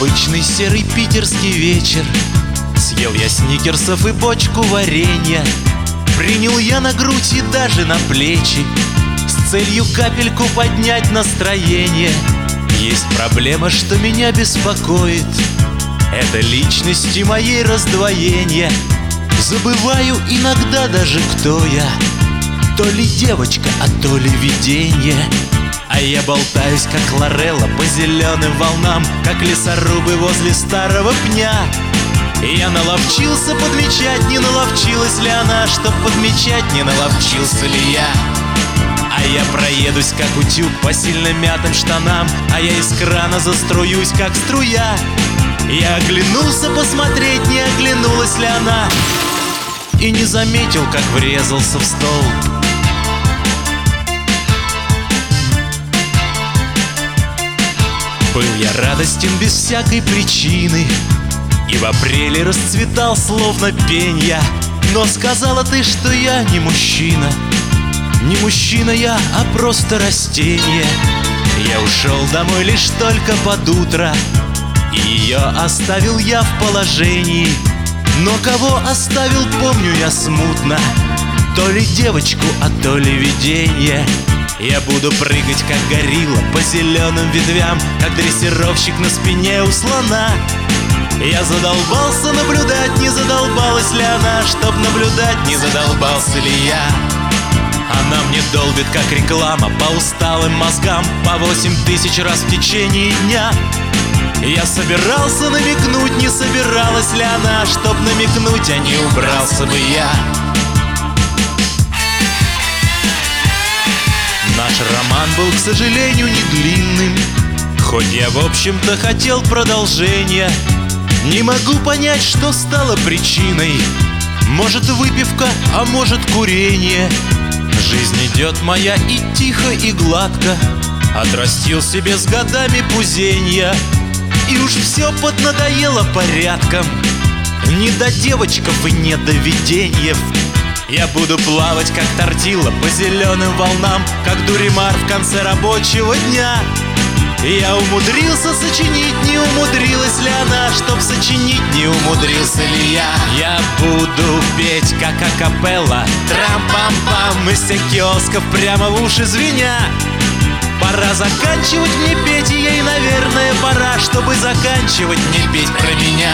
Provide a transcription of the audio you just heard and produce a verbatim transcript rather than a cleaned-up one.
обычный серый питерский вечер. Съел я сникерсов и бочку варенья. Принял я на грудь и даже на плечи, с целью капельку поднять настроение. Есть проблема, что меня беспокоит. Это личности моей раздвоение. Забываю иногда даже, кто я. То ли девочка, а то ли видение. А я болтаюсь, как Лорелла, по зеленым волнам, как лесорубы возле старого пня. И я наловчился подмечать, не наловчилась ли она, чтоб подмечать, не наловчился ли я. А я проедусь, как утюг, по сильно мятым штанам, а я из крана заструюсь, как струя. Я оглянулся посмотреть, не оглянулась ли она, и не заметил, как врезался в стол. Был я радостен без всякой причины, и в апреле расцветал словно пенья. Но сказала ты, что я не мужчина. Не мужчина я, а просто растение. Я ушел домой лишь только под утро, и ее оставил я в положении. Но кого оставил, помню я смутно. То ли девочку, а то ли видение. Я буду прыгать, как горилла, по зеленым ветвям, как дрессировщик на спине у слона. Я задолбался наблюдать, не задолбалась ли она, чтоб наблюдать, не задолбался ли я. Она мне долбит, как реклама, по усталым мозгам, по восемь тысяч раз в течение дня. Я собирался намекнуть, не собиралась ли она, чтоб намекнуть, а не убрался бы я. Наш роман был, к сожалению, не длинным, хоть я, в общем-то, хотел продолжения. Не могу понять, что стало причиной. Может, выпивка, а может, курение. Жизнь идет моя и тихо, и гладко. Отрастил себе с годами пузенья, и уж все поднадоело порядком. Не до девочков и не до виденьев. Я буду плавать, как тортила, по зеленым волнам, как дуримар в конце рабочего дня. Я умудрился сочинить, не умудрилась ли она, чтоб сочинить, не умудрился ли я. Я буду петь, как акапелла, трам-пам-пам, из всех киосков прямо в уши звеня. Пора заканчивать мне петь, и ей, наверное, пора, чтобы заканчивать мне петь про меня.